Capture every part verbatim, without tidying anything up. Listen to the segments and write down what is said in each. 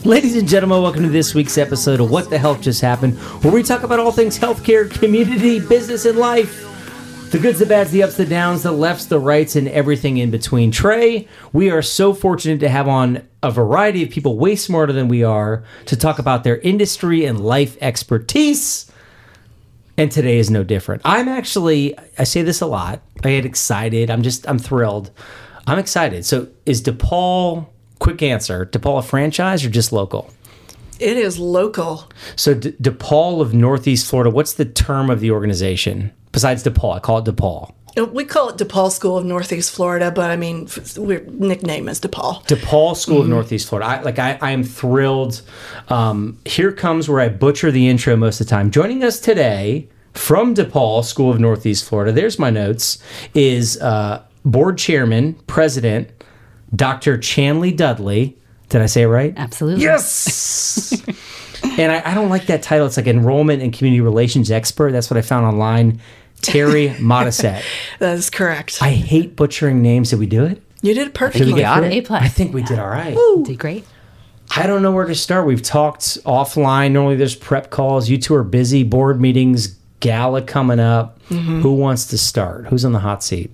Ladies and gentlemen, welcome to this week's episode of What the Health Just Happened, where we talk about all things healthcare, community, business, and life. The goods, the bads, the ups, the downs, the lefts, the rights, and everything in between. Trey, we are so fortunate to have on a variety of people way smarter than we are to talk about their industry and life expertise. And today is no different. I'm actually, I say this a lot, I get excited, I'm just, I'm thrilled. I'm excited. So is DePaul, quick answer, DePaul a franchise or just local? It is local. So De- DePaul of Northeast Florida, what's the term of the organization? Besides DePaul, I call it DePaul. We call it DePaul School of Northeast Florida, but I mean, we're nickname is DePaul. DePaul School mm-hmm. of Northeast Florida. I, like I, I am thrilled. Um, here comes where I butcher the intro most of the time. Joining us today from DePaul School of Northeast Florida, there's my notes, is uh, board chairman, president, Doctor Chanley Dudley. Did I say it right? Absolutely. Yes! And I, I don't like that title. It's like enrollment and community relations expert. That's what I found online. Terry Modisette. That is correct. I hate butchering names. Did we do it? You did perfectly. Did we got it? A plus. I think we did all right. Woo. Did great. I don't know where to start. We've talked offline. Normally there's prep calls. You two are busy. Board meetings, gala coming up. Mm-hmm. Who wants to start? Who's on the hot seat?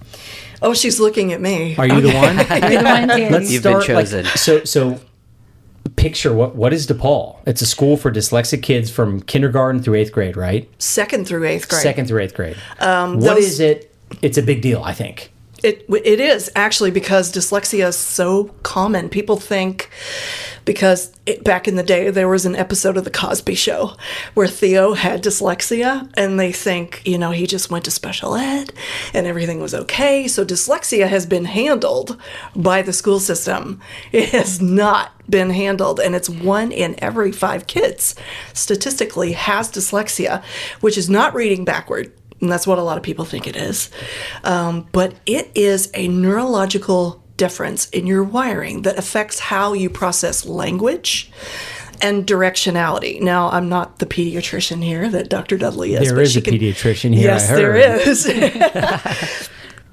Oh, she's looking at me. Are you okay. the one? You're the one, Terry. Let's You've start, been chosen. Like, so, so picture what what is DePaul? It's a school for dyslexic kids from kindergarten through eighth grade, right? Second through eighth grade. Second through eighth grade. Um, what those, is it? It's a big deal, I think. It it is actually because dyslexia is so common. People think because it, back in the day there was an episode of The Cosby Show where Theo had dyslexia, and they think, you know, he just went to special ed and everything was okay. So dyslexia has been handled by the school system. It has not been handled, and it's one in every five kids statistically has dyslexia, which is not reading backward. And that's what a lot of people think it is. Um, but it is a neurological difference in your wiring that affects how you process language and directionality. Now, I'm not the pediatrician here that Doctor Dudley is. There but is she a can, pediatrician here, yes, I heard. there is.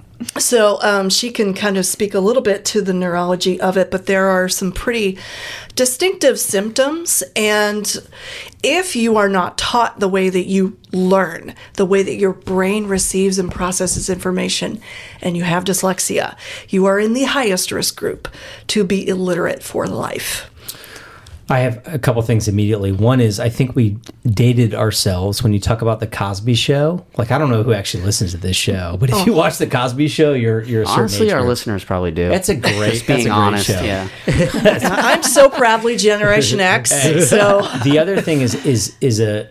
So um, she can kind of speak a little bit to the neurology of it, but there are some pretty distinctive symptoms. And if you are not taught the way that you learn, the way that your brain receives and processes information, and you have dyslexia, you are in the highest risk group to be illiterate for life. I have a couple things immediately. One is I think we dated ourselves when you talk about the Cosby Show. Like, I don't know who actually listens to this show, but if oh. you watch the Cosby Show, you're you're a certain honestly, age our group. listeners probably do. That's a great, Just being that's a great honest, show. yeah. I'm so proudly Generation X. So the other thing is is is a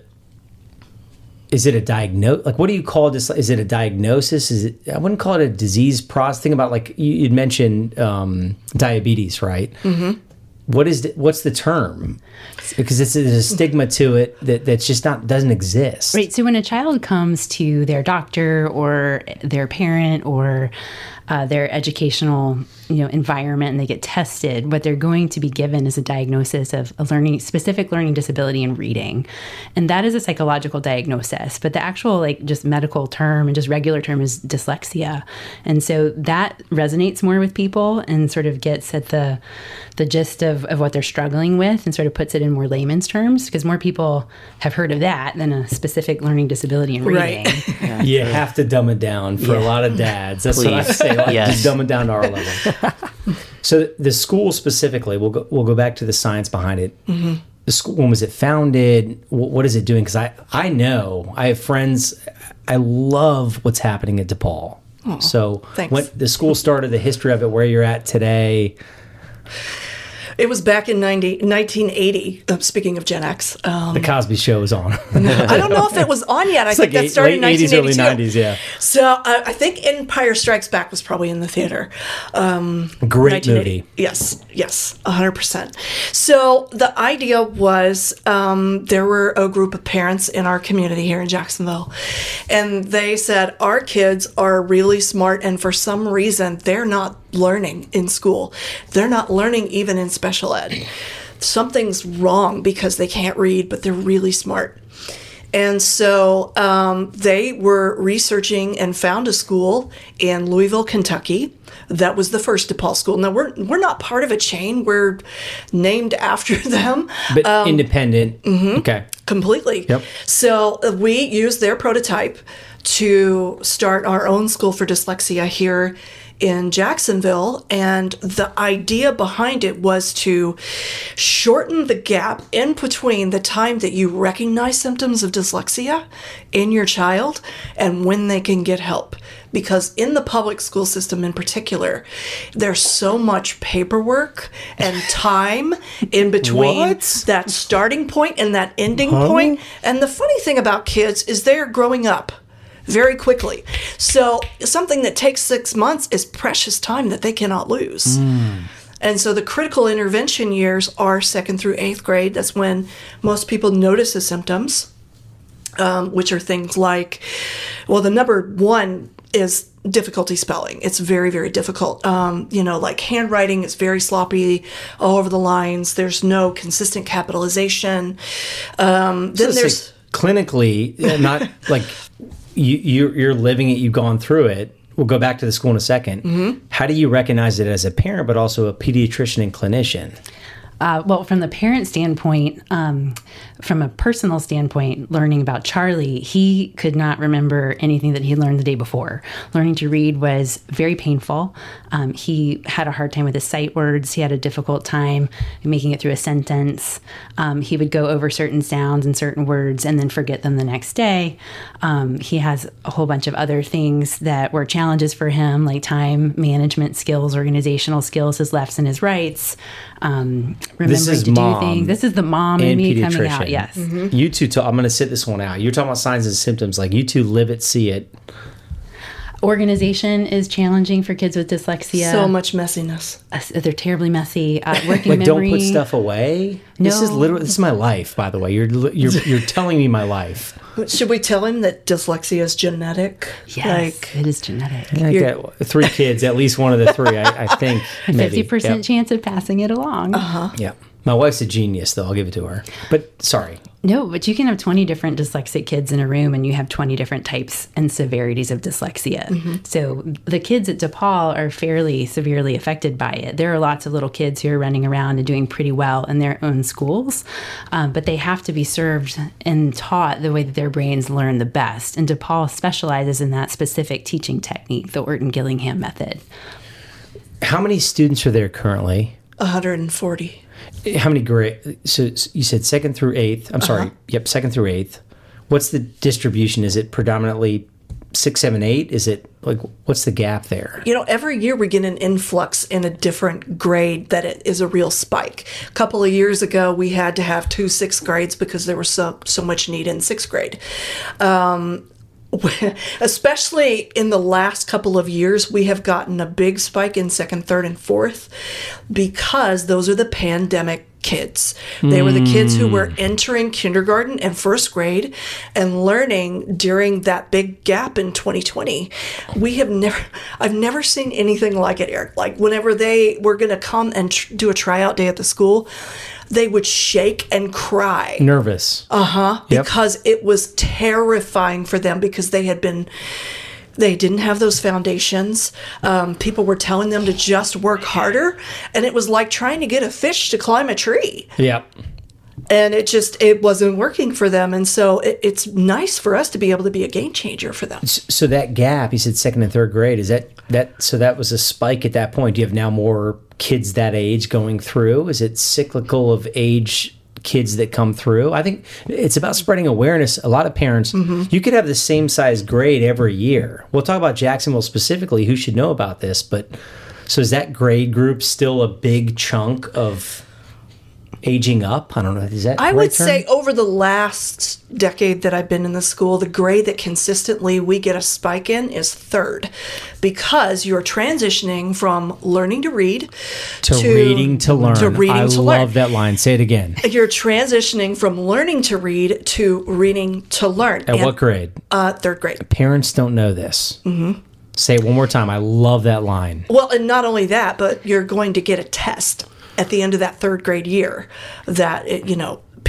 is it a diagnose? Like, what do you call this? Is it a diagnosis? Is it? I wouldn't call it a disease process. Think about, like, you, you'd mentioned um, diabetes, right? Mm-hmm. What is the, what's the term? Because it's, there's a stigma to it that that's just not doesn't exist. Right. So when a child comes to their doctor or their parent or uh, their educational, you know, environment, and they get tested, what they're going to be given is a diagnosis of a learning specific learning disability in reading, and that is a psychological diagnosis. But the actual, like, just medical term and just regular term is dyslexia, and so that resonates more with people and sort of gets at the the gist of, of what they're struggling with and sort of puts it in more layman's terms, because more people have heard of that than a specific learning disability in reading. Right. Yeah. You have to dumb it down for Yeah. a lot of dads. That's Please. what I say. Like, Yes. Just dumb it down to our level. So the school specifically, we'll go, we'll go back to the science behind it. Mm-hmm. The school, when was it founded? What, what is it doing? Because I, I know, I have friends, I love what's happening at DePaul. Oh, so thanks. when the school started, the history of it, where you're at today. It was back in ninety, nineteen eighty, uh, speaking of Gen X. Um, The Cosby Show was on. I don't know if it was on yet. I It's think like that started in late eighties, nineteen eighty-two. early nineties, yeah. So uh, I think Empire Strikes Back was probably in the theater. Um, Great nineteen eighty. movie. Yes, yes, one hundred percent. So the idea was um, there were a group of parents in our community here in Jacksonville, and they said, our kids are really smart, and for some reason, they're not learning in school. They're not learning even in special ed. Something's wrong because they can't read, but they're really smart. And so um, they were researching and found a school in Louisville, Kentucky. That was the first DePaul school. Now, we're we're not part of a chain. We're named after them. But um, independent. Mm-hmm, okay. Completely. Yep. So uh, we used their prototype to start our own school for dyslexia here in Jacksonville, and the idea behind it was to shorten the gap in between the time that you recognize symptoms of dyslexia in your child and when they can get help. Because in the public school system in particular, there's so much paperwork and time in between What? that starting point and that ending Huh? point. And the funny thing about kids is they're growing up very quickly. So something that takes six months is precious time that they cannot lose. Mm. And so the critical intervention years are second through eighth grade. That's when most people notice the symptoms, um, which are things like, well, the number one is difficulty spelling. It's very, very difficult. Um, you know, like handwriting is very sloppy all over the lines. There's no consistent capitalization. Um, then So there's... like clinically, not like... You, you're, you're living it, you've gone through it. We'll go back to the school in a second. Mm-hmm. How do you recognize it as a parent, but also a pediatrician and clinician? Uh, well, from the parent standpoint, um, from a personal standpoint, learning about Charlie, he could not remember anything that he learned the day before. Learning to read was very painful. Um, he had a hard time with his sight words. He had a difficult time making it through a sentence. Um, he would go over certain sounds and certain words and then forget them the next day. Um, he has a whole bunch of other things that were challenges for him, like time management skills, organizational skills, his lefts and his rights. Um, remembering to do things. This is the mom and, and me coming out. Yes. Mm-hmm. You two, talk, I'm going to sit this one out. You're talking about signs and symptoms. Like you two live it, see it. Organization is challenging for kids with dyslexia. So much messiness. Uh, they're terribly messy. Uh, working like memory. Don't put stuff away. No. This is literally this is my life. By the way, you're you're you're telling me my life. Should we tell him that dyslexia is genetic? Yes, like, it is genetic. I got three kids, at least one of the three. I, I think fifty percent yep. chance of passing it along. Uh huh. Yeah. My wife's a genius, though. I'll give it to her. But sorry. No, but you can have twenty different dyslexic kids in a room and you have twenty different types and severities of dyslexia. Mm-hmm. So the kids at DePaul are fairly severely affected by it. There are lots of little kids who are running around and doing pretty well in their own schools, um, but they have to be served and taught the way that their brains learn the best. And DePaul specializes in that specific teaching technique, the Orton-Gillingham method. How many students are there currently? one hundred forty. How many grade? So you said second through eighth. I'm sorry. Uh-huh. Yep, second through eighth. What's the distribution? Is it predominantly six, seven, eight? Is it like what's the gap there? You know, every year we get an influx in a different grade that it is a real spike. A couple of years ago, we had to have two sixth grades because there was so so much need in sixth grade. Um, especially in the last couple of years, we have gotten a big spike in second, third, and fourth because those are the pandemic kids. They were the kids who were entering kindergarten and first grade and learning during that big gap in twenty twenty. We have never, I've never seen anything like it, Eric. Like whenever they were going to come and tr- do a tryout day at the school, they would shake and cry. Nervous. Uh-huh. Yep. Because it was terrifying for them because they had been, they didn't have those foundations. Um, people were telling them to just work harder. And it was like trying to get a fish to climb a tree. Yep. And it just, it wasn't working for them. And so it, it's nice for us to be able to be a game changer for them. So that gap, you said second and third grade, is that, that so that was a spike at that point. Do you have now more kids that age going through? Is it cyclical of age kids that come through? I think it's about spreading awareness. A lot of parents, mm-hmm. you could have the same size grade every year. We'll talk about Jacksonville specifically, who should know about this, but so is that grade group still a big chunk of aging up? I don't know. Is that I right would term? say over the last decade that I've been in the school, the grade that consistently we get a spike in is third, because you're transitioning from learning to read to, to reading to learn. To reading I to love learn. that line. Say it again. You're transitioning from learning to read to reading to learn. At and, what grade? Uh, third grade. Parents don't know this. Mm-hmm. Say it one more time. I love that line. Well, and not only that, but you're going to get a test at the end of that third grade year that, it, you know,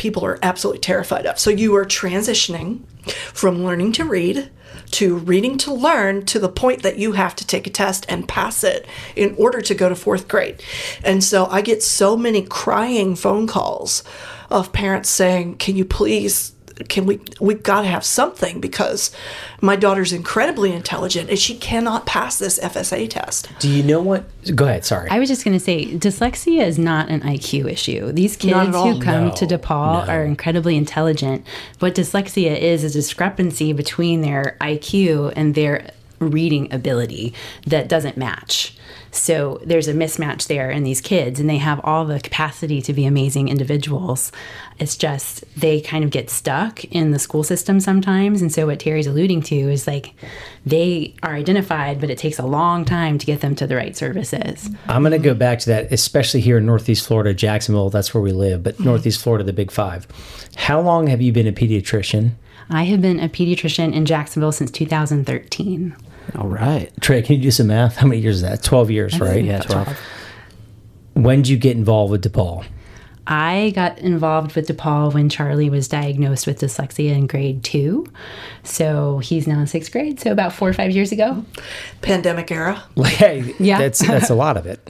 people are absolutely terrified of. So you are transitioning from learning to read to reading to learn to the point that you have to take a test and pass it in order to go to fourth grade. And so I get so many crying phone calls of parents saying, can you please, can we, we've got to have something because my daughter's incredibly intelligent and she cannot pass this F S A test. Do you know what? Go ahead, sorry. I was just going to say, dyslexia is not an I Q issue. These kids who come No, to DePaul no. are incredibly intelligent. What dyslexia is, is a discrepancy between their I Q and their reading ability that doesn't match. So there's a mismatch there in these kids, and they have all the capacity to be amazing individuals. It's just they kind of get stuck in the school system sometimes. And so what Terry's alluding to is like they are identified, but it takes a long time to get them to the right services. I'm going to go back to that, especially here in Northeast Florida, Jacksonville, that's where we live, but Northeast Florida, the Big Five. How long have you been a pediatrician? I have been a pediatrician in Jacksonville since two thousand thirteen. All right. Trey, can you do some math? How many years is that? twelve years, right? Yeah, twelve. When did you get involved with DePaul? I got involved with DePaul when Charlie was diagnosed with dyslexia in grade two. So he's now in sixth grade, so about four or five years ago. Pandemic era. Like, hey, Yeah. that's that's a lot of it.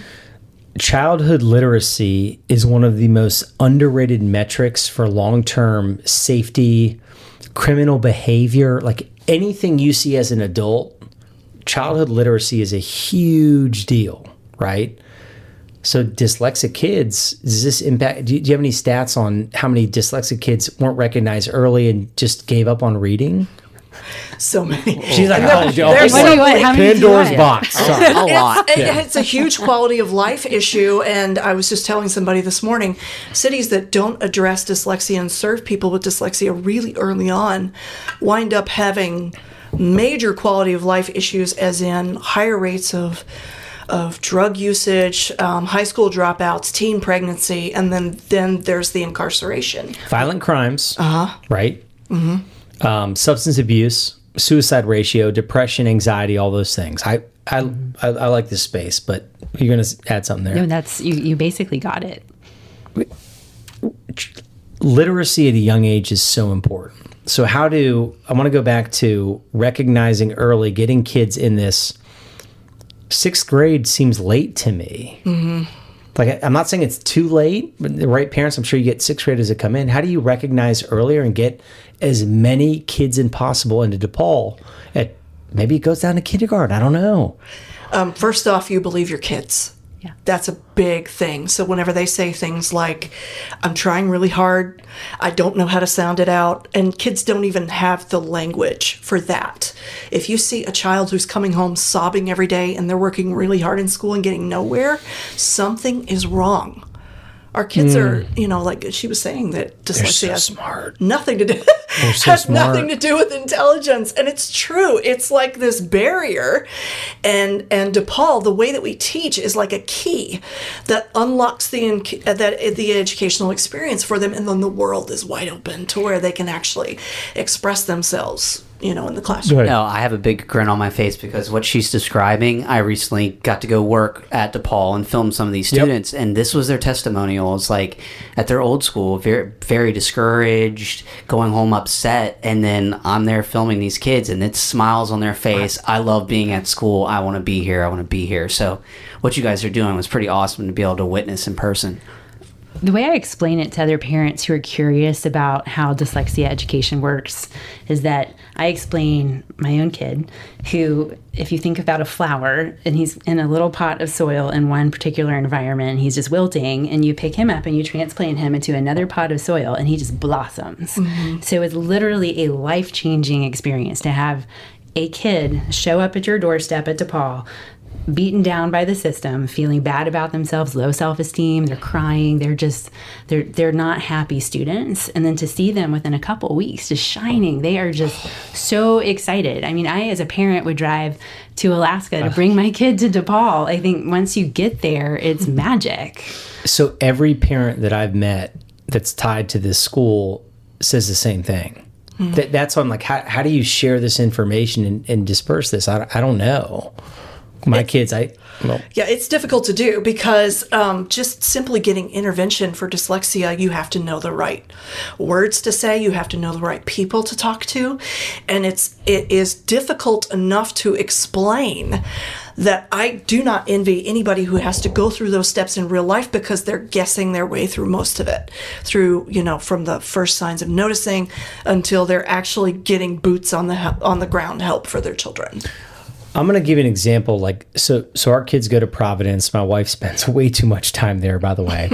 Childhood literacy is one of the most underrated metrics for long-term safety, criminal behavior, like anything you see as an adult. Childhood literacy is a huge deal, right? So dyslexic kids, does this impact, do you, do you have any stats on how many dyslexic kids weren't recognized early and just gave up on reading? So many. She's like, And oh, there- oh, there's What do you want? How many do you Pandora's want? box. Sorry. A lot. It- It's a huge quality of life issue. And I was just telling somebody this morning, cities that don't address dyslexia and serve people with dyslexia really early on wind up having major quality of life issues, as in higher rates of of drug usage, um, high school dropouts, teen pregnancy, and then, then there's the incarceration. Violent crimes, uh-huh. right? Mm-hmm. Um, substance abuse, suicide ratio, depression, anxiety, all those things. I I, I, I like this space, but you're going to add something there. No, that's you. You basically got it. Literacy at a young age is so important. So how do, I want to go back to recognizing early, getting kids in this. Sixth grade seems late to me. Mm-hmm. Like, I'm not saying it's too late, but the right parents, I'm sure you get sixth graders that come in. How do you recognize earlier and get as many kids as possible into DePaul? At, maybe it goes down to kindergarten. I don't know. Um, first off, you believe your kids. Yeah. That's a big thing. So whenever they say things like, I'm trying really hard, I don't know how to sound it out, and kids don't even have the language for that. If you see a child who's coming home sobbing every day and they're working really hard in school and getting nowhere, something is wrong. Our kids mm. are, you know, like she was saying, that dyslexia so has smart. nothing to do so has smart. nothing to do with intelligence, and it's true. It's like this barrier, and and DePaul, the way that we teach is like a key that unlocks the that the educational experience for them, and then the world is wide open to where they can actually express themselves, you know, in the classroom. No, I have a big grin on my face because what she's describing, I recently got to go work at DePaul and film some of these students, yep. and this was their testimonials. Like at their old school, very, very discouraged, going home upset, and then I'm there filming these kids, and it's smiles on their face. I love being at school. I want to be here. I want to be here. So what you guys are doing was pretty awesome to be able to witness in person. The way I explain it to other parents who are curious about how dyslexia education works is that I explain my own kid who, if you think about a flower and he's in a little pot of soil in one particular environment and he's just wilting, and you pick him up and you transplant him into another pot of soil and he just blossoms. Mm-hmm. So it's literally a life-changing experience to have a kid show up at your doorstep at DePaul, beaten down by the system, feeling bad about themselves, low self-esteem, they're crying, they're just, they're they're not happy students. And then to see them within a couple weeks just shining, they are just so excited. I mean, I as a parent would drive to Alaska to bring my kid to DePaul. I think once you get there, it's magic. So every parent that I've met that's tied to this school says the same thing. Mm-hmm. That, that's on like, how, how do you share this information and, and disperse this? I, I don't know. My kids, I well, Yeah, it's difficult to do because um, just simply getting intervention for dyslexia, you have to know the right words to say, you have to know the right people to talk to, and it's it is difficult enough to explain that I do not envy anybody who has to go through those steps in real life because they're guessing their way through most of it, through, you know, from the first signs of noticing until they're actually getting boots on the on the ground help for their children. I'm going to give you an example. Like, so, so our kids go to Providence. My wife spends way too much time there, by the way.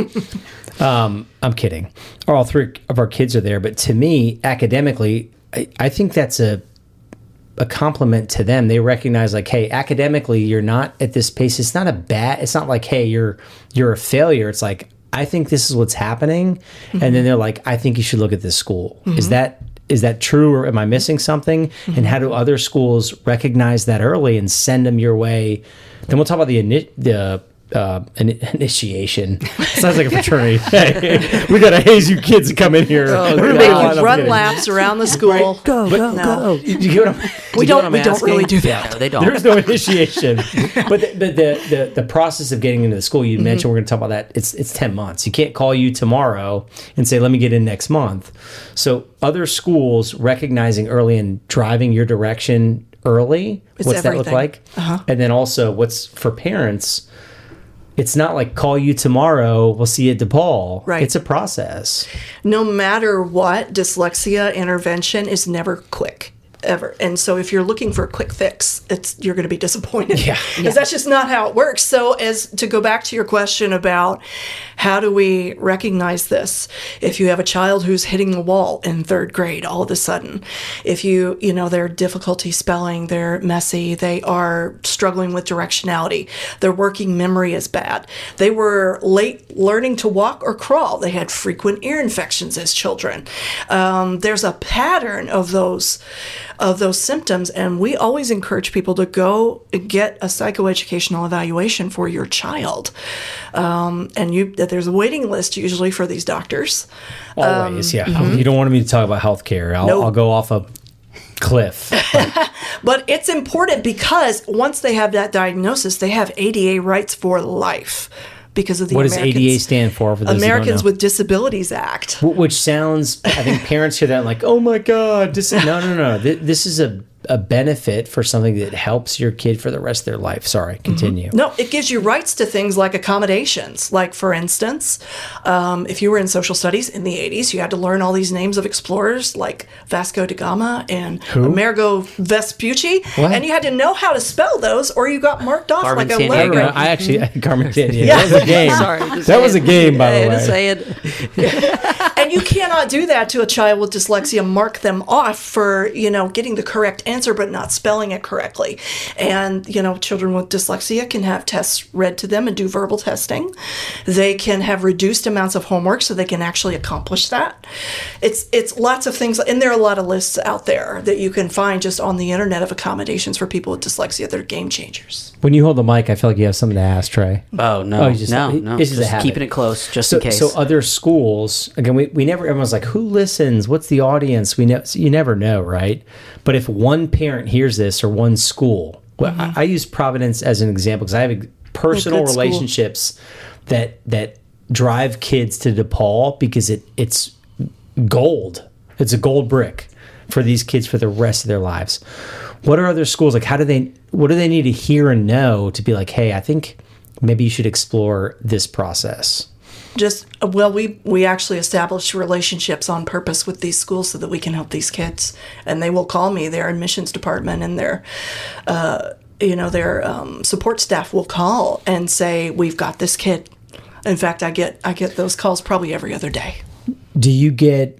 um, I'm kidding. All three of our kids are there. But to me, academically, I, I think that's a, a compliment to them. They recognize like, hey, academically, you're not at this pace. It's not a bad, it's not like, hey, you're, you're a failure. It's like, I think this is what's happening. Mm-hmm. And then they're like, I think you should look at this school. Mm-hmm. Is that, Is that true, or am I missing something? Mm-hmm. And how do other schools recognize that early and send them your way? Then we'll talk about the ini- the uh, in- initiation. Sounds like a fraternity. Hey, we got to haze you kids to come in here. Oh, Everybody line run kidding. laps around the school. Right. Go, but go, no. go. You, you get what I'm, we you don't. What I'm we asking? don't really do that. No, they don't. There's no initiation. But the the, the the the process of getting into the school, you mm-hmm. mentioned we're going to talk about that. It's it's ten months. You can't call you tomorrow and say, let me get in next month. So other schools recognizing early and driving your direction early. It's what's everything. that look like? Uh-huh. And then also what's for parents. It's not like call you tomorrow, we'll see you at DePaul. Right. It's a process. No matter what, dyslexia intervention is never quick. Ever. And so if you're looking for a quick fix, it's you're going to be disappointed. Yeah. Because Yeah. that's just not how it works. So as to go back to your question about how do we recognize this? If you have a child who's hitting the wall in third grade all of a sudden, if you, you know, they're difficulty spelling, they're messy, they are struggling with directionality, their working memory is bad, they were late learning to walk or crawl, they had frequent ear infections as children. Um, there's a pattern of those of those symptoms, and we always encourage people to go get a psychoeducational evaluation for your child. Um, and you, there's a waiting list usually for these doctors. Always, Um, yeah. mm-hmm. You don't want me to talk about healthcare. I'll, Nope. I'll go off a cliff. But But it's important because once they have that diagnosis, they have A D A rights for life because of the what does Americans, A D A stand for? For those Americans who don't know? with Disabilities Act. Wh- Which sounds, I think parents hear that and like, oh my God, this is, no, no, no. Th- This is a, a benefit for something that helps your kid for the rest of their life. Sorry, continue. No, it gives you rights to things like accommodations. Like, for instance, um, if you were in social studies in the eighties, you had to learn all these names of explorers like Vasco da Gama and Amerigo Vespucci. What? And you had to know how to spell those or you got marked off Carmen like a Sandiego. I, letter don't know, grade. I actually, Carmen did. Yeah, Yeah. that was a game. Sorry, just that was a saying. game, by the Hey, way. just saying. And you cannot do that to a child with dyslexia, mark them off for, you know, getting the correct answer but not spelling it correctly. And, you know, children with dyslexia can have tests read to them and do verbal testing. They can have reduced amounts of homework so they can actually accomplish that. It's it's lots of things, and there are a lot of lists out there that you can find just on the internet of accommodations for people with dyslexia that are game changers. When you hold the mic, I feel like you have something to ask, Trey. Oh no, Oh, you just- no, he- no. this is a Just habit. keeping it close, just So, in case. so other schools, again, we, we never, everyone's like, who listens? What's the audience? We know, so you never know, right? But if one parent hears this or one school, well, I, I use Providence as an example because I have personal good school. relationships that that drive kids to DePaul because it it's gold. It's a gold brick for these kids for the rest of their lives. What are other schools like? How do they? What do they need to hear and know to be like, hey, I think maybe you should explore this process? Just, well, we, we actually established relationships on purpose with these schools so that we can help these kids. And they will call me, their admissions department and their, uh, you know, their um, support staff will call and say, we've got this kid. In fact, I get I get those calls probably every other day. Do you get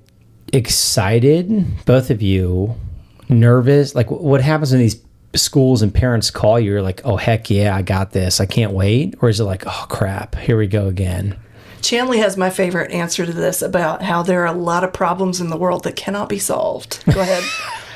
excited, both of you, nervous? Like, what happens when these schools and parents call you? You're like, oh, heck yeah, I got this. I can't wait. Or is it like, oh, crap, here we go again? Chanley has my favorite answer to this about how there are a lot of problems in the world that cannot be solved. Go ahead.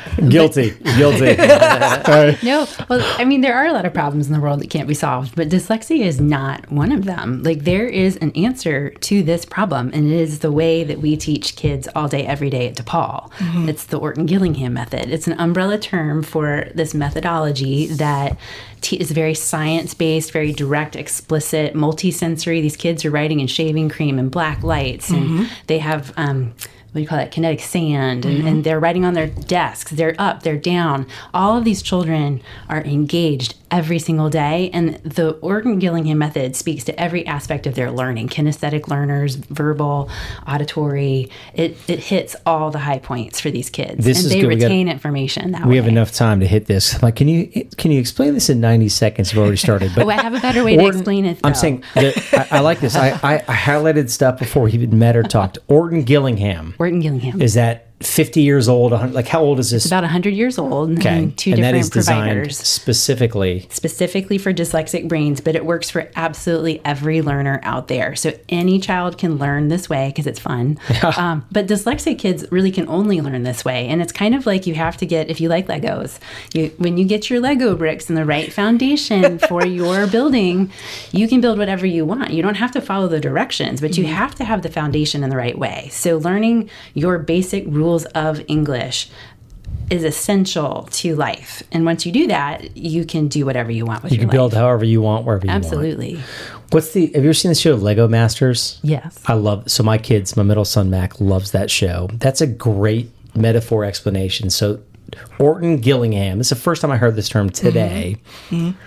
Guilty. Guilty. No, well, I mean, there are a lot of problems in the world that can't be solved, but dyslexia is not one of them. Like, there is an answer to this problem, and it is the way that we teach kids all day, every day at DePaul. Mm-hmm. It's the Orton-Gillingham method. It's an umbrella term for this methodology that t- is very science-based, very direct, explicit, multi-sensory. These kids are writing in shaving cream and black lights, and mm-hmm. they have... Um, what do you call that, kinetic sand, and, mm-hmm. and they're writing on their desks, they're up, they're down. All of these children are engaged every single day, and the Orton-Gillingham method speaks to every aspect of their learning, kinesthetic learners, verbal, auditory. It it hits all the high points for these kids, this and is they good. retain got, information that we way. We have enough time to hit this. Like, can you can you explain this in ninety seconds? We've already started. But oh, I have a better way Orton, to explain it, though. I'm saying, that I, I like this. I, I, I highlighted stuff before we even met or talked. Orton-Gillingham. Orton-Gillingham. Is that fifty years old? Like, how old is this? It's about one hundred years old. Okay. And two and different that is providers. designed specifically. Specifically for dyslexic brains, but it works for absolutely every learner out there. So any child can learn this way because it's fun. Yeah. Um, but dyslexic kids really can only learn this way. And it's kind of like you have to get, if you like Legos, you, when you get your Lego bricks and the right foundation for your building, you can build whatever you want. You don't have to follow the directions, but you mm-hmm. have to have the foundation in the right way. So learning your basic rules of English is essential to life. And once you do that, you can do whatever you want with you your life. You can build however you want, wherever you Absolutely. want. Absolutely. What's the, have you ever seen the show Lego Masters? Yes. I love, so my kids, my middle son, Mac, loves that show. That's a great metaphor explanation. So Orton-Gillingham, this is the first time I heard this term today. Mm-hmm. Mm-hmm.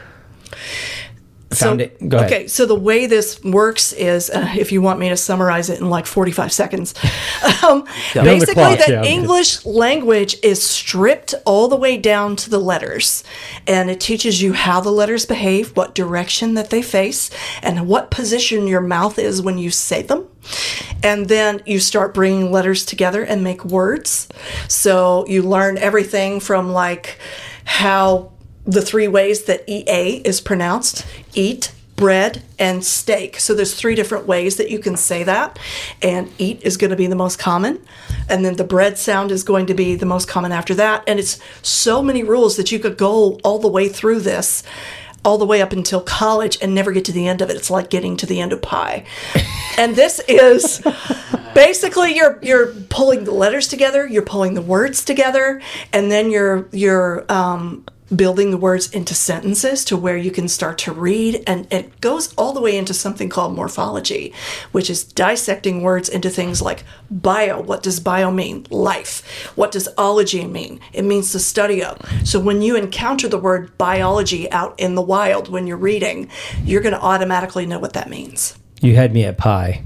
Found so, it. Go ahead. Okay, so the way this works is, uh, if you want me to summarize it in like forty-five seconds, um, yeah. basically clock, the yeah. English language is stripped all the way down to the letters, and it teaches you how the letters behave, what direction that they face, and what position your mouth is when you say them. And then you start bringing letters together and make words. So you learn everything from like how the three ways that E A is pronounced: eat, bread, and steak. So there's three different ways that you can say that, and eat is going to be the most common, and then the bread sound is going to be the most common after that. And it's so many rules that you could go all the way through this, all the way up until college, and never get to the end of it. It's like getting to the end of pi. And this is basically you're you're pulling the letters together, you're pulling the words together, and then you're you're um building the words into sentences to where you can start to read. And it goes all the way into something called morphology, which is dissecting words into things like bio. What does bio mean? Life. What does ology mean? It means the study of. So when you encounter the word biology out in the wild when you're reading, you're going to automatically know what that means. You had me at pie.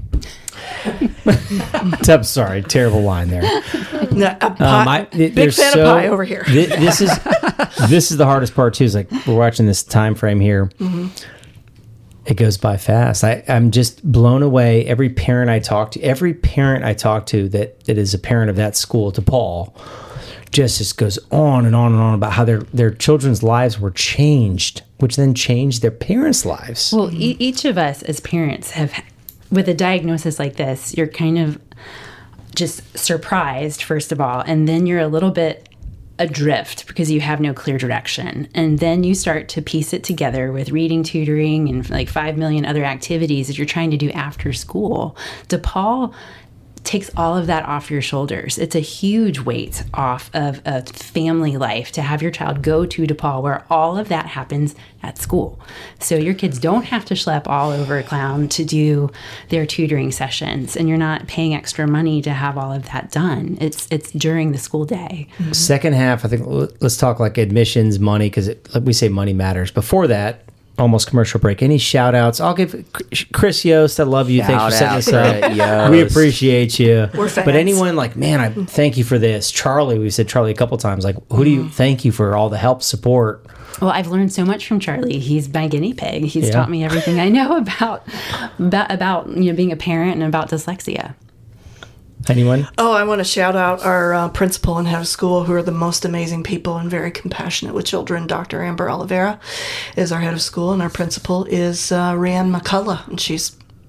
I'm sorry, terrible line there. No, a pie, um, I, th- big fan so, of pie over here. th- this is this is the hardest part too. Is like we're watching this time frame here. Mm-hmm. It goes by fast. I, I'm just blown away. Every parent I talk to, every parent I talk to that, that is a parent of that school, DePaul, just just goes on and on and on about how their their children's lives were changed, which then changed their parents' lives. Well, e- each of us as parents have, with a diagnosis like this, you're kind of just surprised, first of all, and then you're a little bit adrift because you have no clear direction. And then you start to piece it together with reading, tutoring, and like five million other activities that you're trying to do after school. DePaul takes all of that off your shoulders. It's a huge weight off of a family life to have your child go to DePaul, where all of that happens at school. So your kids don't have to schlep all over Clown to do their tutoring sessions, and you're not paying extra money to have all of that done. It's it's during the school day. Mm-hmm. Second half, I think let's talk like admissions, money, because like we say money matters. Before that, almost commercial break. Any shout outs? I'll give Chris Yost. I love you. Shout Thanks for setting out, this up. We appreciate you. We're fans. But anyone like, man, I thank you for this. Charlie, we've said Charlie a couple times. Like, who do you thank you for all the help, support? Well, I've learned so much from Charlie. He's my guinea pig. He's Yeah. taught me everything I know about, about about you know being a parent and about dyslexia. Anyone? Oh, I want to shout out our uh, principal and head of school, who are the most amazing people and very compassionate with children. Doctor Amber Oliveira is our head of school, and our principal is uh, Rhiann McCullough, and she's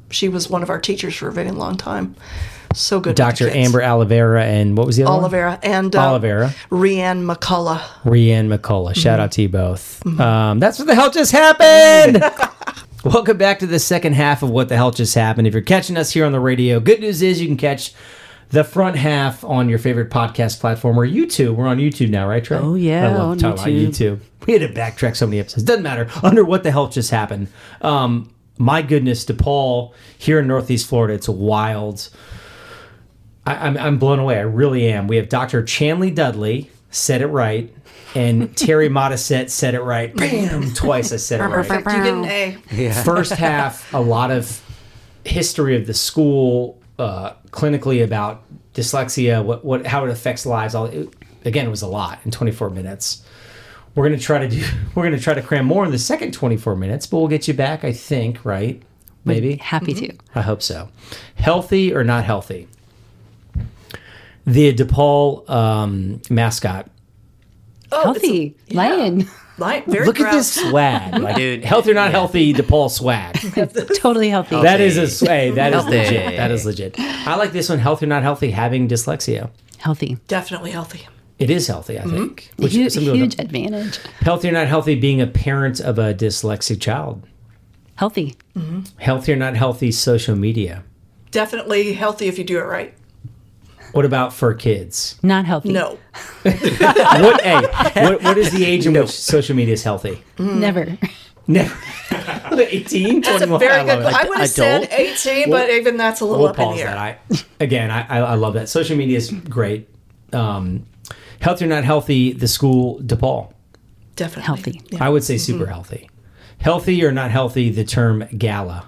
she was one of our teachers for a very long time. So good. with the Doctor kids. Amber Oliveira and what was the other one? Olivera and uh, Olivera. Rianne McCullough. Rianne McCullough. Shout out to you both. Um, that's what the hell just happened. Welcome back to the second half of What the Hell Just Happened. If you're catching us here on the radio, good news is you can catch the front half on your favorite podcast platform or YouTube. We're on YouTube now, right, Trey? Oh, yeah, I love on talking YouTube. about YouTube. We had to backtrack so many episodes. Doesn't matter. Under What the Hell Just Happened. Um, my goodness, DePaul here in Northeast Florida, it's wild. I, I'm, I'm blown away. I really am. We have Doctor Chanley Dudley, said it right, and Terry Modisette said it right. Bam! Twice I said it right. Perfect. You get an A. First half, a lot of history of the school, uh, clinically about dyslexia, what, what, how it affects lives. All it, again, it was a lot in twenty-four minutes. We're gonna try to do. We're gonna try to cram more in the second twenty-four minutes, but we'll get you back. I think, right? Maybe. Happy to. I hope so. Healthy or not healthy? The DePaul um, mascot. Oh, Healthy. it's a- yeah. Lion. Lion. Very Look proud. at this swag, like, Dude, healthy or not yeah. healthy? DePaul swag. Totally healthy. That is a sway. That is Healthy. legit. That is legit. I like this one. Healthy or not healthy? Having dyslexia. Healthy. Definitely healthy. It is healthy, I think. Which Huge, some people huge don't- advantage. Healthy or not healthy? Being a parent of a dyslexic child. Healthy. Healthy or not healthy? Social media. Definitely healthy if you do it right. What about for kids? Not healthy. No. What, hey, what, what is the age in which social media is healthy? Never. Never. eighteen, That's a twenty-one. very I good. love it. I would have said Adult? eighteen, but even that's a little We'll up in pause the air. that. I, again, I, I I love that. Social media is great. Um, healthy or not healthy? The school, DePaul. Definitely Healthy. I would say super healthy. Healthy or not healthy? The term gala.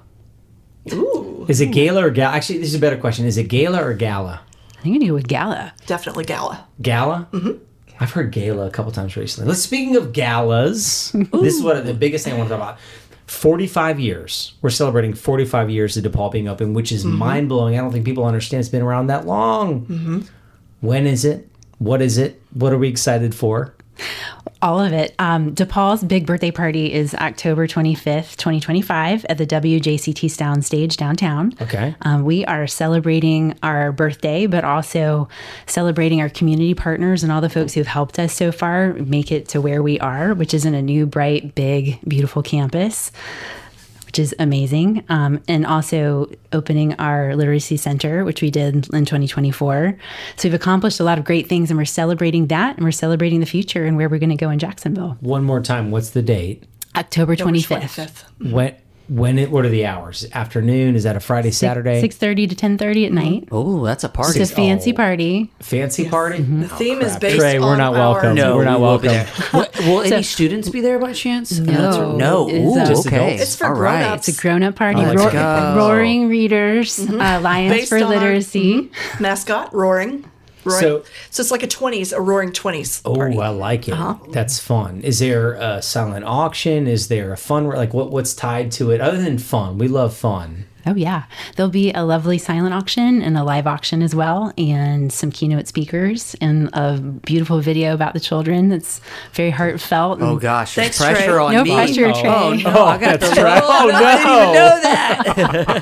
Ooh, Is it gala or gala? Actually, this is a better question. Is it gala or gala? I think I'm going to go with gala. definitely gala. Gala? Mm-hmm. I've heard gala a couple times recently. Let's speaking of galas. This is what the biggest thing I want to talk about. forty-five years. We're celebrating forty-five years of DePaul being open, which is mind blowing. I don't think people understand it's been around that long. Mm-hmm. When is it? What is it? What are we excited for? All of it. Um, DePaul's big birthday party is October twenty-fifth, twenty twenty-five at the W J C T Sound Stage downtown. Okay. Um, we are celebrating our birthday, but also celebrating our community partners and all the folks who've helped us so far make it to where we are, which is in a new, bright, big, beautiful campus, which is amazing. Um, and also opening our literacy center, which we did in twenty twenty-four. So we've accomplished a lot of great things, and we're celebrating that, and we're celebrating the future and where we're going to go in Jacksonville. One more time. What's the date? October November twenty-fifth. twenty-fifth. When? When? It, what are the hours? Afternoon? Is that a Friday, Saturday? six thirty to ten thirty at night. Oh, that's a party. It's a fancy Oh. party. Fancy party? The theme is based Trey, on we're not our- welcome. No, We're not we will be welcome. there. will will any students be there by chance? No. No. It's, Ooh, uh, Just okay. adults. It's for All right. grown-ups. It's a grown-up party. let's Roar- go. roaring readers, uh, Lions Based for on our- Literacy. Mascot, roaring. roaring. So- So, it's like a twenties, a roaring twenties. Oh, party. I like it. Uh-huh. That's fun. Is there a silent auction? Is there a fun? Like what? What's tied to it other than fun? We love fun. Oh, yeah. There'll be a lovely silent auction and a live auction as well, and some keynote speakers and a beautiful video about the children that's very heartfelt. Oh and- gosh, there's Thanks, pressure Trey. on No me. pressure, Trey. Oh no, I got the right. Oh, no. I didn't even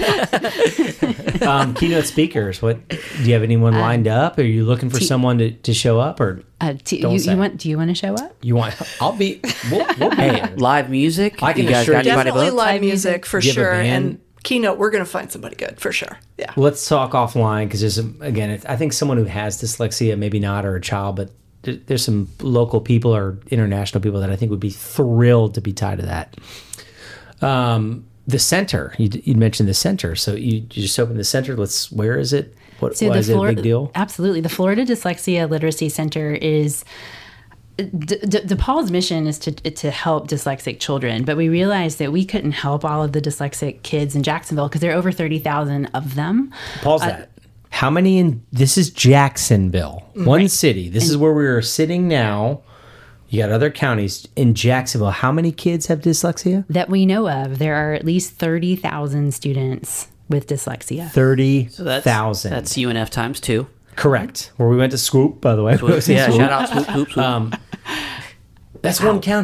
know that. Um, keynote speakers. What? Do you have anyone lined up? Are you looking for T- someone to, to show up, or Uh, do, Don't you, say. you want? Do you want to show up? you want? I'll be. We'll, we'll be Hey, there. live music. I can you guys assure got you- anybody Definitely booked? live Live music music. for Do you have a sure. band? And keynote, we're going to find somebody good for sure. Yeah. Let's talk offline because there's a, again, it- I think someone who has dyslexia, maybe not, or a child, but there, there's some local people or international people that I think would be thrilled to be tied to that. Um, the center, you, you mentioned the center, so you, you just opened the center. Let's. Where is it? What? So why the is it a Florida, big deal? Absolutely. The Florida Dyslexia Literacy Center is De- De- DePaul's mission is to to help dyslexic children, but we realized that we couldn't help all of the dyslexic kids in Jacksonville because there are over thirty thousand of them. Pause that. How many in this is Jacksonville, one city. This is where we are sitting now. You got other counties in Jacksonville. How many kids have dyslexia? That we know of, there are at least thirty thousand students with dyslexia. Thirty That's thousand. That's U N F times two. Correct. Where we went to Swoop, by the way. Yeah, shout out swoop swoop swoop. Um, that's one county.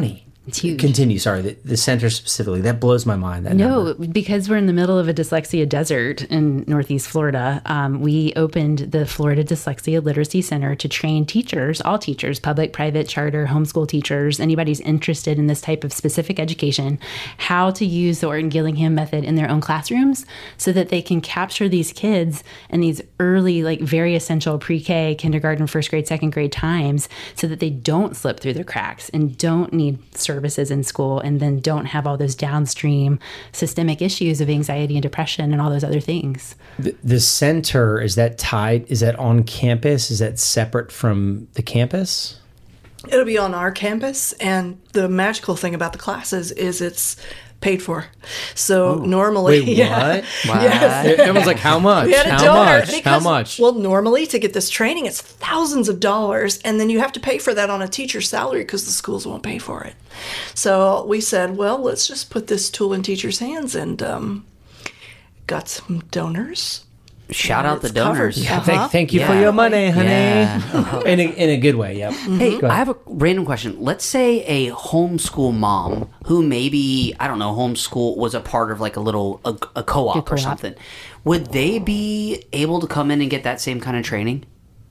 It's huge. Continue. Sorry, the, the center specifically. That blows my mind. That No, number. because we're in the middle of a dyslexia desert in Northeast Florida. Um, we opened the Florida Dyslexia Literacy Center to train teachers, all teachers, public, private, charter, homeschool teachers, anybody who's interested in this type of specific education, how to use the Orton Gillingham method in their own classrooms so that they can capture these kids in these early, like very essential pre-K, kindergarten, first grade, second grade times so that they don't slip through the cracks and don't need services in school and then don't have all those downstream systemic issues of anxiety and depression and all those other things. The, the center, is that tied? Is that on campus? Is that separate from the campus? It'll be on our campus, and the magical thing about the classes is it's paid for. So normally, Wait, yeah, what? yes. Everyone's like, how much? We had a How donor much? How because- much? Well, normally to get this training, it's thousands of dollars, and then you have to pay for that on a teacher's salary because the schools won't pay for it. So we said, well, let's just put this tool in teachers' hands, and um, got some donors. Shout And out the it's covered. donors. Yeah. Thank, thank you for Yeah. your money, honey. Yeah. in, a, in a good way, yep. Hey, I have a random question. Let's say a homeschool mom who maybe, I don't know, homeschool was a part of like a little, a, a co-op, A or co-op. something. Would they be able to come in and get that same kind of training?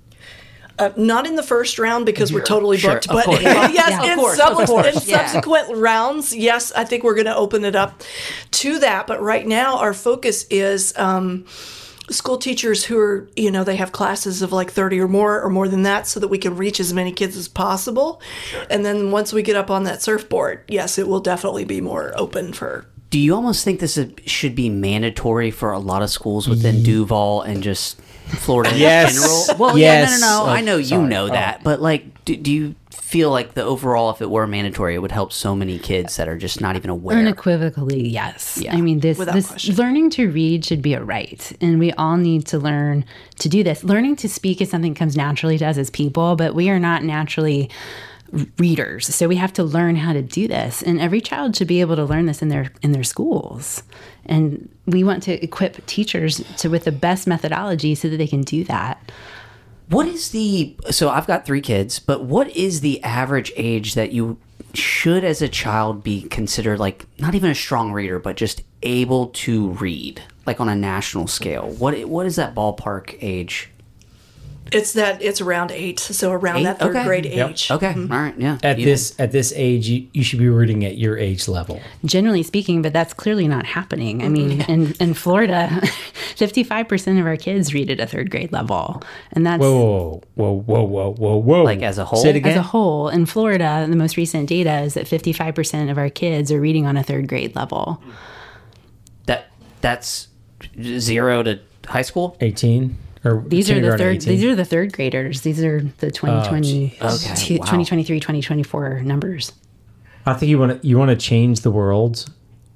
Uh, not in the first round because we're totally Sure, booked, of but course. yes, Yeah. in, Of course, sub- of course. in Yeah. subsequent rounds, yes, I think we're going to open it up to that. But right now, our focus is um, school teachers who are, you know, they have classes of like thirty or more or more than that so that we can reach as many kids as possible. And then once we get up on that surfboard, yes, it will definitely be more open for. Do you almost think this is- should be mandatory for a lot of schools within Duval and just Florida in Yes. general? Well, Yes. yeah, no, no, no. Oh, I know you sorry. know Oh. that, but like, do, do you feel like the overall, if it were mandatory, it would help so many kids that are just not even aware? Unequivocally, yes. Yeah. I mean, this, Without this question. learning to read should be a right, and we all need to learn to do this. Learning to speak is something that comes naturally to us as people, but we are not naturally readers, so we have to learn how to do this. And every child should be able to learn this in their in their schools. And we want to equip teachers to with the best methodology so that they can do that. What is the so I've got three kids, but what is the average age that you should as a child be considered like not even a strong reader, but just able to read, like on a national scale? What what is that ballpark age? It's that it's around eight, so around Eight? that third Okay. grade Yep. age. Okay, all right, yeah. At You- this at this age, you, you should be reading at your age level. Generally speaking, but that's clearly not happening. I mean, in, in Florida, fifty-five percent of our kids read at a third grade level. And that's Whoa, whoa, whoa, whoa, whoa, whoa. Like as a whole? Say it as again. a whole. In Florida, the most recent data is that fifty-five percent of our kids are reading on a third grade level. that that's zero to high school. eighteen? Or These are the kindergarten third. eighteen? These are the third graders. These are the twenty twenty, Okay, two- wow. twenty twenty-three, twenty twenty-four numbers. I think you want to you want to change the world.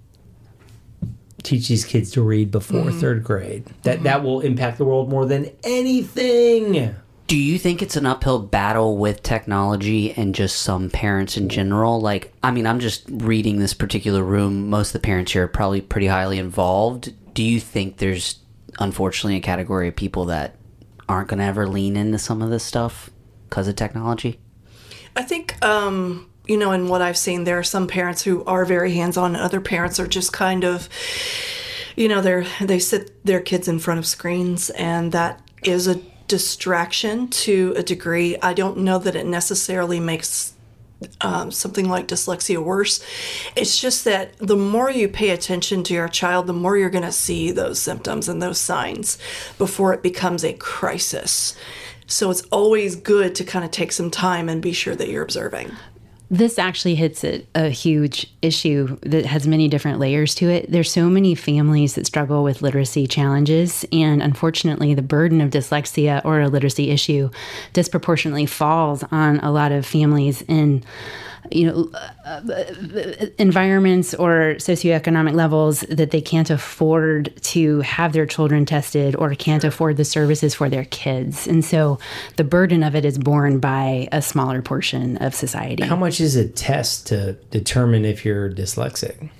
Teach these kids to read before Mm-hmm. third grade. That that will impact the world more than anything. Do you think it's an uphill battle with technology and just some parents in general? Like, I mean, I'm just reading this particular room. Most of the parents here are probably pretty highly involved. Do you think there's, unfortunately, a category of people that aren't going to ever lean into some of this stuff because of technology? I think, um, you know, in what I've seen, there are some parents who are very hands-on, and other parents are just kind of, you know, they're they sit their kids in front of screens, and that is a distraction to a degree. I don't know that it necessarily makes um, something like dyslexia worse. It's just that the more you pay attention to your child, the more you're going to see those symptoms and those signs before it becomes a crisis. So it's always good to kind of take some time and be sure that you're observing. This actually hits a, a huge issue that has many different layers to it. There's so many families that struggle with literacy challenges, and unfortunately, the burden of dyslexia or a literacy issue disproportionately falls on a lot of families in, you know, uh, environments or socioeconomic levels that they can't afford to have their children tested or can't afford the services for their kids. And so the burden of it is borne by a smaller portion of society. How much is a test to determine if you're dyslexic?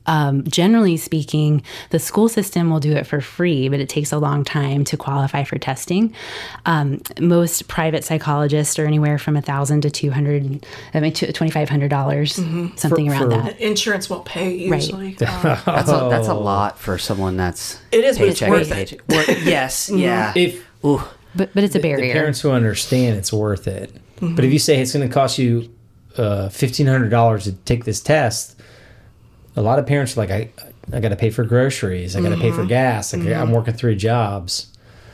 um, generally speaking, the school system will do it for free, but it takes a long time to qualify for testing. Um, most private psychologists are anywhere from a thousand to two hundred, I mean, twenty five hundred dollars, something For- around for- that. Insurance won't pay Right. usually. Um, That's a, that's a lot for someone that's It is, but it's paycheck worth to it. paycheck. Well, yes, yeah. If Ooh. But but it's a the barrier. parents who understand, it's worth it. But if you say it's going to cost you uh, fifteen hundred dollars to take this test, a lot of parents are like, I, I got to pay for groceries. I got to pay for gas. Like, I'm working three jobs.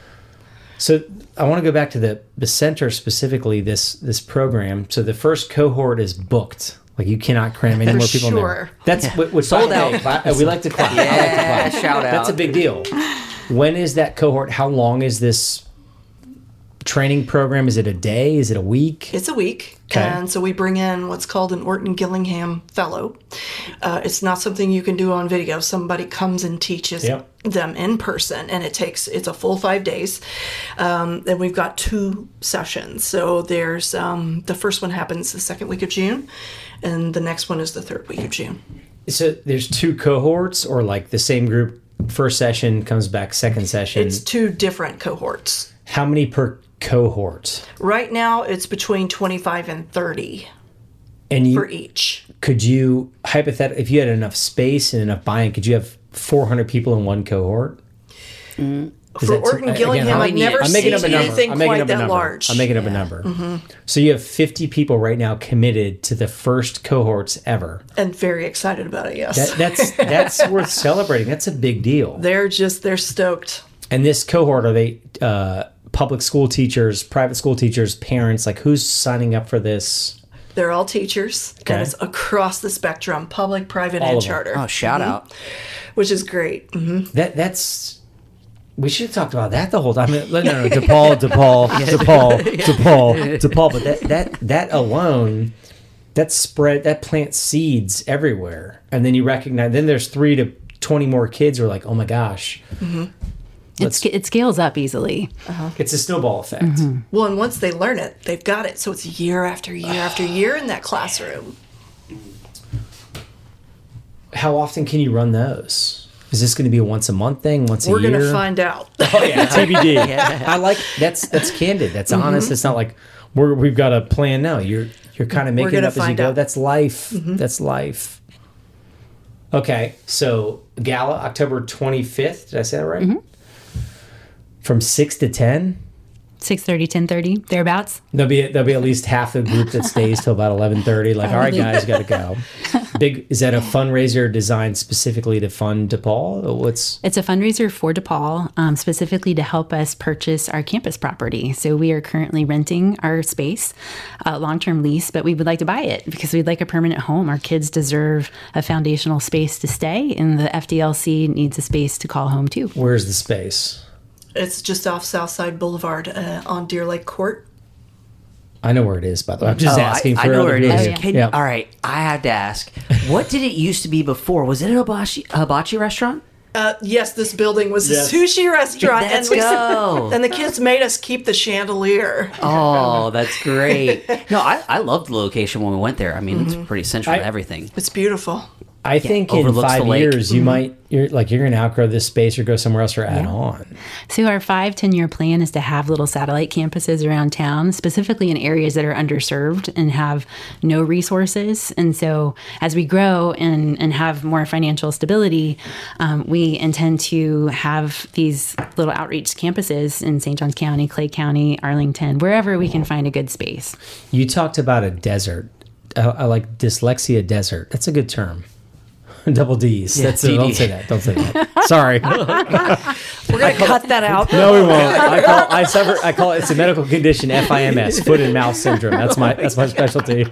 So I want to go back to the, the center specifically, this this program. So the first cohort is booked. Like, you cannot cram any For more people in there. sure. That's what, what's Sold hey, out. cla- uh, we like to clap. I like to Yeah, clap. shout out. That's a big deal. When is that cohort? How long is this training program? Is it a day? Is it a week? It's a week. Okay. And so we bring in what's called an Orton Gillingham Fellow. Uh, it's not something you can do on video. Somebody comes and teaches Yep. them in person, and it takes, it's a full five days. Um, and we've got two sessions. So there's, um, the first one happens the second week of June, and the next one is the third week of June. So there's two cohorts, or like the same group, first session comes back, second session. It's two different cohorts. How many per cohort? Right now, it's between twenty-five and thirty And you for each. could you hypothetically, if you had enough space and enough buy-in, could you have four hundred people in one cohort? Is For that too- Orton again, Gillingham, how I've many- never I'm making seen up a number. anything I'm making quite up a that number. large. I'm making up a number. So you have fifty people right now committed to the first cohorts ever. And very excited about it, yes. That, that's that's worth celebrating. That's a big deal. They're just, they're stoked. And this cohort, are they uh, public school teachers, private school teachers, parents? Like, who's signing up for this? They're all teachers, Okay. and it's across the spectrum, public, private, All and of them. charter, Oh, shout out. which is great. hmm That that's. We should have talked about that the whole time. No, no, no, DePaul, DePaul, DePaul, DePaul, DePaul. But that that that alone, that spread, that plants seeds everywhere, and then you recognize. Then there's three to twenty more kids who are like, oh my gosh, It's, it scales up easily. it's a snowball effect. Well, and once they learn it, they've got it. So it's year after year after year in that classroom. How often can you run those? Is this going to be a once a month thing? Once We're a year? going to find out. Oh yeah, T B D. I like that's that's candid. That's honest. It's not like we're we've got a plan. No, you're you're kind of We're making it gonna up as you find go. out. That's life. That's life. Okay, so gala October twenty-fifth. Did I say that right? From six to ten. six thirty, ten thirty, thereabouts. There'll be there'll be at least half the group that stays till about eleven thirty. Like, all right, guys, got to go. Big is that a fundraiser designed specifically to fund DePaul? Or what's It's a fundraiser for DePaul, um, specifically to help us purchase our campus property. So we are currently renting our space, uh, long-term lease, but we would like to buy it because we'd like a permanent home. Our kids deserve a foundational space to stay, and the F D L C needs a space to call home too. where's the space? It's just off Southside Boulevard uh, on Deer Lake Court. I know where it is, by the way. I'm just Oh, asking I, for I know other where it people is. here. Can- Yeah. All right, I have to ask. What did it used to be before? Was it a hibachi, hibachi restaurant? Uh, yes, this building was Yes. a sushi restaurant. Let's and, we- go. and the kids made us keep the chandelier. Oh, that's great. No, I, I loved the location when we went there. I mean, it's pretty central I- to everything. It's beautiful. I think in overlooks five the lake. years you might you're like you're going to outgrow this space or go somewhere else or add on. So our five, ten year plan is to have little satellite campuses around town, specifically in areas that are underserved and have no resources. And so as we grow and, and have more financial stability, um, we intend to have these little outreach campuses in Saint Johns County, Clay County, Arlington, wherever we can find a good space. You talked about a desert. I, I like dyslexia desert. That's a good term. Double D's. Yeah, That's D D. Don't say that. Don't say that. Sorry. We're going to cut that out. No, we won't. I call I suffer. I call it. It's a medical condition. F I M S. Foot and mouth syndrome. That's my. That's my specialty.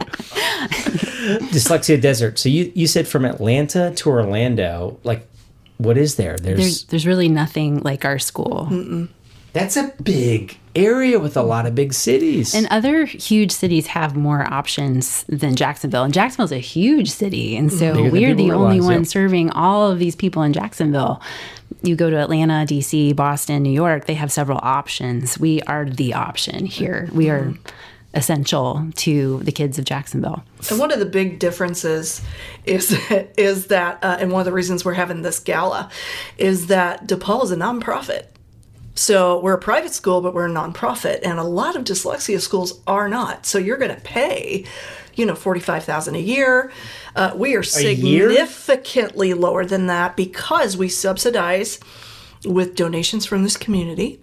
Dyslexia desert. So you you said from Atlanta to Orlando. Like, what is there? There's. There's, there's really nothing like our school. That's a big area with a lot of big cities. And other huge cities have more options than Jacksonville. And Jacksonville's a huge city. And so Bigger than we're the people only realize, one yep. serving all of these people in Jacksonville. You go to Atlanta, D C, Boston, New York, they have several options. We are the option here. We are essential to the kids of Jacksonville. And one of the big differences is is that, uh, and one of the reasons we're having this gala, is that DePaul is a nonprofit. So we're a private school, but we're a nonprofit, and a lot of dyslexia schools are not. So you're going to pay, you know, forty-five thousand dollars a year. Uh, we are significantly year? lower than that because we subsidize with donations from this community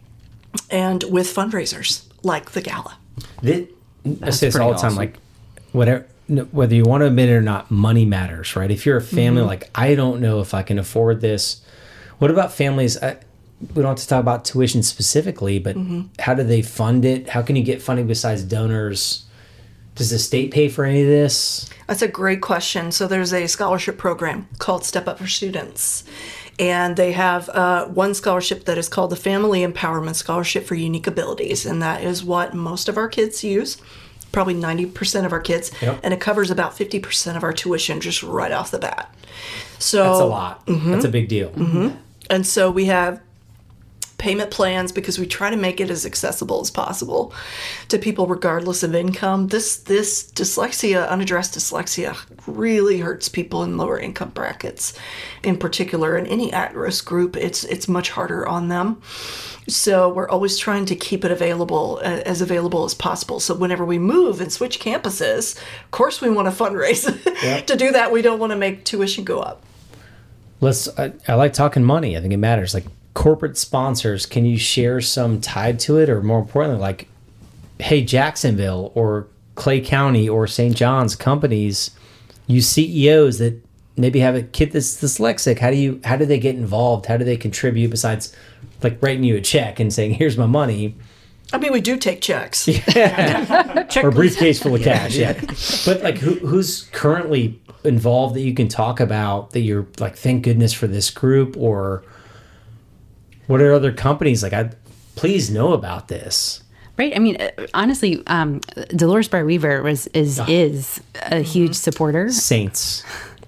and with fundraisers like the gala. This, I say this all the time, awesome. like whatever, whether you want to admit it or not, money matters, right? If you're a family, Mm-hmm. like I don't know if I can afford this. What about families? I, we don't have to talk about tuition specifically, but Mm-hmm. how do they fund it? How can you get funding besides donors? Does the state pay for any of this? That's a great question. So there's a scholarship program called Step Up for Students. And they have uh, one scholarship that is called the Family Empowerment Scholarship for Unique Abilities. And that is what most of our kids use, probably ninety percent of our kids. Yep. And it covers about fifty percent of our tuition just right off the bat. So That's a lot. That's a big deal. And so we have payment plans because we try to make it as accessible as possible to people regardless of income. This this dyslexia, unaddressed dyslexia, really hurts people in lower income brackets in particular. In any at-risk group, it's it's much harder on them. So we're always trying to keep it available, uh, as available as possible. So whenever we move and switch campuses, of course we want to fundraise. Yep. To do that, we don't want to make tuition go up. Let's. I, I like talking money. I think it matters. Like corporate sponsors, can you share some tied to it, or more importantly, like, hey, Jacksonville or Clay County or Saint John's companies, you C E Os that maybe have a kid that's dyslexic. How do you? How do they get involved? How do they contribute besides like writing you a check and saying, "Here's my money"? I mean, we do take checks. Or a briefcase full of cash, yeah. But like, who, who's currently involved that you can talk about that you're like, thank goodness for this group, or what are other companies like? I please know about this. Right. I mean, uh, honestly, um, Dolores Bar Weaver was is is a huge supporter. Saints.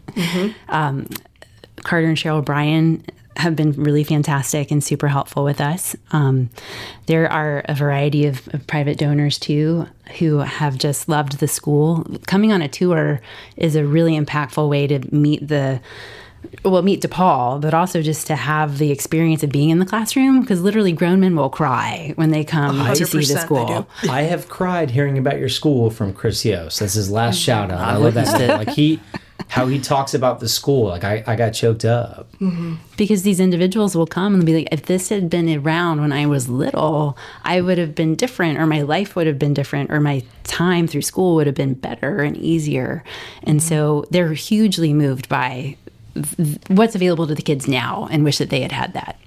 Carter and Cheryl Bryan have been really fantastic and super helpful with us. Um, there are a variety of, of private donors too who have just loved the school. Coming on a tour is a really impactful way to meet the well, meet DePaul, but also just to have the experience of being in the classroom, because literally grown men will cry when they come to see the one hundred percent they school. do. I have cried hearing about your school from Chris Yost. That's his last shout out. I, I love witnessed that. it. Like he, how he talks about the school. Like I, I got choked up. Because these individuals will come and be like, if this had been around when I was little, I would have been different, or my life would have been different, or my time through school would have been better and easier. And so they're hugely moved by th- what's available to the kids now and wish that they had had that.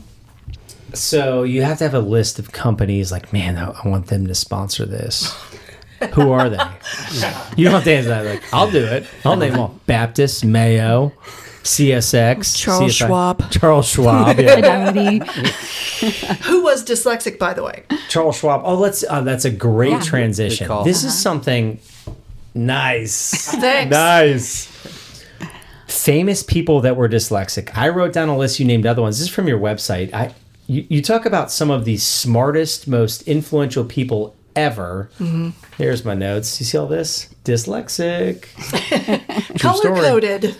So you have to have a list of companies. Like, man, I, I want them to sponsor this. Who are they? You don't have to answer that. Like, I'll do it. I'll name them all: Baptist, Mayo, C S X, Charles C S I Schwab. Charles Schwab. Yeah. Fidelity. Who was dyslexic, by the way? Charles Schwab. Oh, let's. Uh, that's a great Yeah. transition. Good call. This is something nice. Thanks. Nice. Famous people that were dyslexic. I wrote down a list. You named other ones. This is from your website. I. You, you talk about some of the smartest, most influential people ever. Mm-hmm. Here's my notes. You see all this? Dyslexic. True Color story. coded.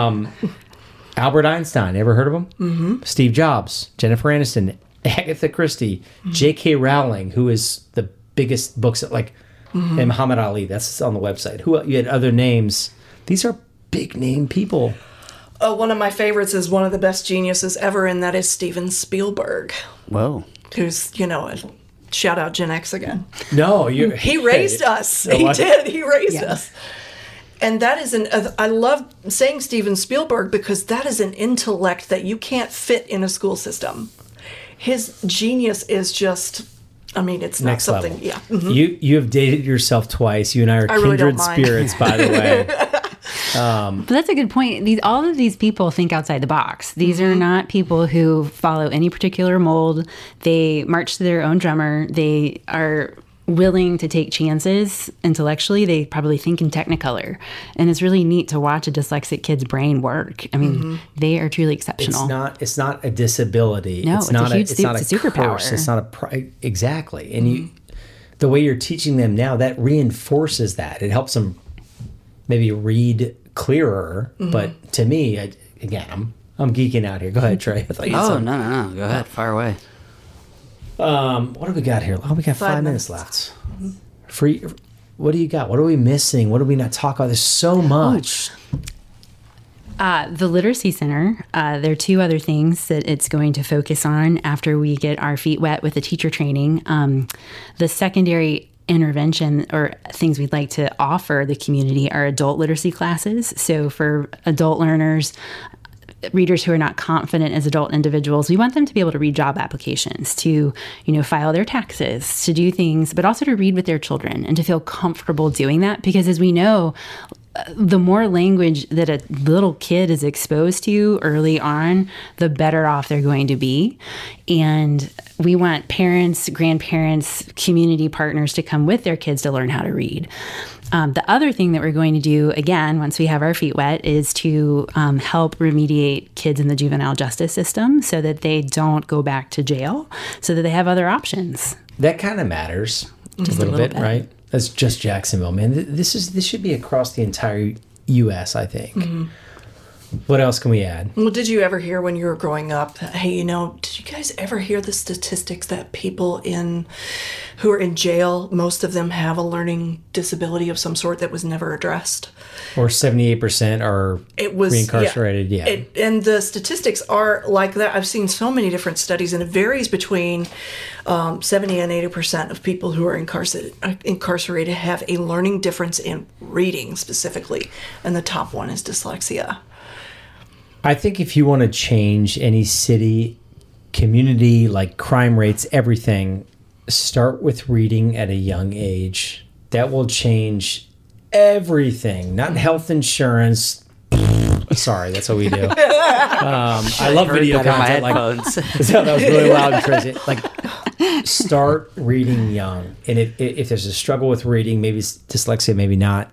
Albert Einstein. Ever heard of him? Mm-hmm. Steve Jobs. Jennifer Aniston. Agatha Christie. J K Rowling, who is the biggest books like, and Muhammad Ali. That's on the website. Who you had other names. These are big name people. Oh, one of my favorites is one of the best geniuses ever, and that is Steven Spielberg, Whoa. who's, you know, a shout out Gen X again. No, you. He raised us. Oh, He what? did. He raised Yeah. us. And that is an, uh, I love saying Steven Spielberg because that is an intellect that you can't fit in a school system. His genius is just, I mean, it's not Next something, level. yeah. Mhm. You you have dated yourself twice. You and I are I really kindred don't mind. spirits, by the way. But that's a good point. These all of these people think outside the box. These are not people who follow any particular mold. They march to their own drummer. They are willing to take chances intellectually. They probably think in Technicolor. And it's really neat to watch a dyslexic kid's brain work. I mean, they are truly exceptional. It's not. It's not a disability. No, it's it's a not huge It's su- not it's a superpower. curse. It's not a pri- exactly. And you, the way you're teaching them now, that reinforces that. It helps them maybe read clearer. Mm-hmm. But to me, I, again, I'm I'm geeking out here. Go ahead, Trey. I thought you had oh, something. no, no, no. Go ahead. Fire away. Um, what do we got here? Oh, we got five, Five minutes, minutes. left. Mm-hmm. Free. What do you got? What are we missing? What do we not talk about? There's so much. Uh, the Literacy Center, uh, there are two other things that it's going to focus on after we get our feet wet with the teacher training. Um, the secondary intervention or things we'd like to offer the community are adult literacy classes. So for adult learners, readers who are not confident as adult individuals, we want them to be able to read job applications, to, you know, file their taxes, to do things, but also to read with their children and to feel comfortable doing that. Because as we know, the more language that a little kid is exposed to early on, the better off they're going to be. And we want parents, grandparents, community partners to come with their kids to learn how to read. Um, the other thing that we're going to do, again, once we have our feet wet, is to um, help remediate kids in the juvenile justice system so that they don't go back to jail, so that they have other options. That kind of matters just a little, little bit, bit, right? That's just Jacksonville, man. This is this should be across the entire U S, I think. Mm-hmm. What else can we add? Well, did you ever hear when you were growing up, hey, you know, did you guys ever hear the statistics that people in who are in jail, most of them have a learning disability of some sort that was never addressed? Or seventy-eight percent are it was, reincarcerated, yeah. yeah. It, and the statistics are like that. I've seen so many different studies, and it varies between um, seventy and eighty percent of people who are incarcerated, incarcerated have a learning difference in reading specifically, and the top one is dyslexia. I think if you want to change any city, community, like crime rates, everything, start with reading at a young age. That will change everything. Not health insurance. Sorry, that's what we do. Um, I love video content. Like, so that was really loud and crazy. Like, start reading young. And if, if there's a struggle with reading, maybe it's dyslexia, maybe not.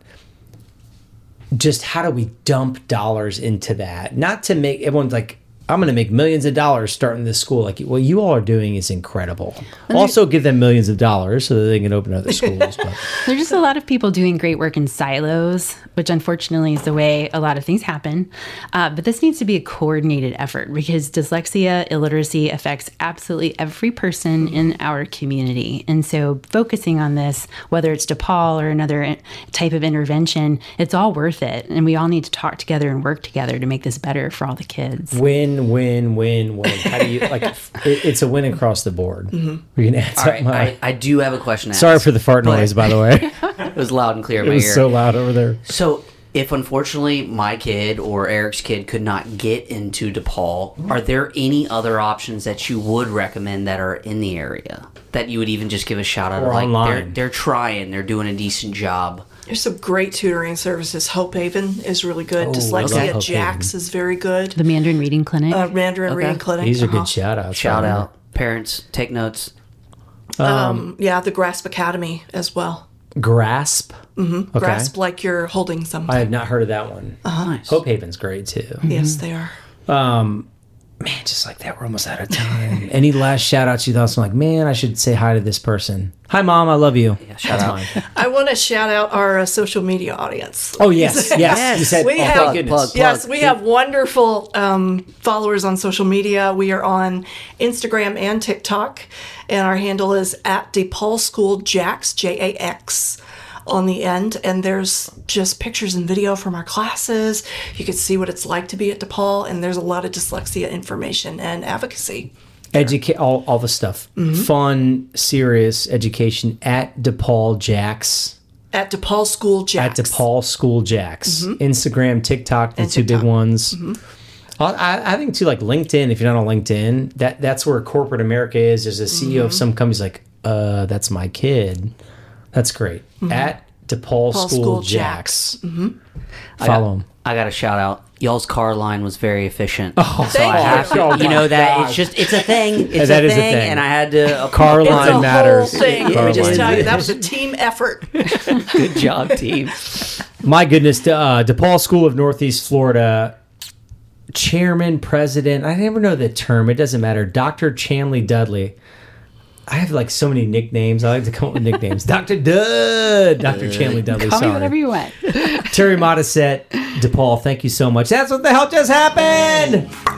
Just how do we dump dollars into that? Not to make everyone's like, I'm going to make millions of dollars starting this school. Like, what you all are doing is incredible. And also give them millions of dollars so that they can open other schools. But. There's just a lot of people doing great work in silos, which unfortunately is the way a lot of things happen. Uh, but this needs to be a coordinated effort because dyslexia, illiteracy affects absolutely every person in our community. And so focusing on this, whether it's DePaul or another type of intervention, it's all worth it. And we all need to talk together and work together to make this better for all the kids. Win. Win, win, win. How do you like? It, it's a win across the board. Mm-hmm. We're gonna add All right, I, I do have a question. To Sorry ask, for the fart noise, by the way. It was loud and clear in it my was ear. So loud over there. So, if unfortunately my kid or Eric's kid could not get into DePaul, are there any other options that you would recommend that are in the area that you would even just give a shout out? Or of, like online. They're, they're trying, they're doing a decent job. There's some great tutoring services. Hope Haven is really good. Oh, Dyslexia okay. Jax is very good. The Mandarin Reading Clinic. Uh, Mandarin Okay. Reading Clinic. These are uh-huh. good shout outs. Shout right out. Parents, take notes. Um, Um, yeah, the Grasp Academy as well. Grasp. Mm-hmm. Okay. Grasp like you're holding something. I have not heard of that one. Uh-huh. Nice. Hope Haven's great too. Yes, they are. Um, man, just like that, we're almost out of time. Any last shout outs you thought? I'm like, man, I should say hi to this person. Hi, Mom, I love you. Yeah, shout That's out. mine. I want to shout out our uh, social media audience. Oh yes, yes. Yes. You said, We oh, have- thank goodness. plug, plug. Yes, we have wonderful um, followers on social media. We are on Instagram and TikTok, and our handle is at DePaul School Jax, J A X, on the end. And there's just pictures and video from our classes. You can see what it's like to be at DePaul, and there's a lot of dyslexia information and advocacy. Educate all, all the stuff. Mm-hmm. Fun, serious education at DePaul Jax. At DePaul School Jax. At DePaul School Jax. Mm-hmm. Instagram, TikTok, the And two TikTok. big ones. Mm-hmm. I, I think too, like LinkedIn. If you're not on LinkedIn, that that's where corporate America is. There's a C E O Mm-hmm. of some companies like, uh, that's my kid. That's great. At DePaul School, School Jax. Jax. Mm-hmm. Follow him. I got a shout out. Y'all's car line was very efficient. Oh, so I have to, oh you my know that gosh. it's just it's a thing. It's That a, is a thing, thing. and I had to Car It's line a matters. whole thing. Car Let me just line. tell you, that was a team effort. Good job, team. My goodness, uh, DePaul School of Northeast Florida chairman, president, I never know the term. It doesn't matter. Doctor Chanley Dudley. I have like so many nicknames. I like to come up with nicknames. Doctor Dud, Doctor Chandler Dudley. Call sorry. me whatever you want. Terry Modisette, DePaul, thank you so much. That's what the hell just happened.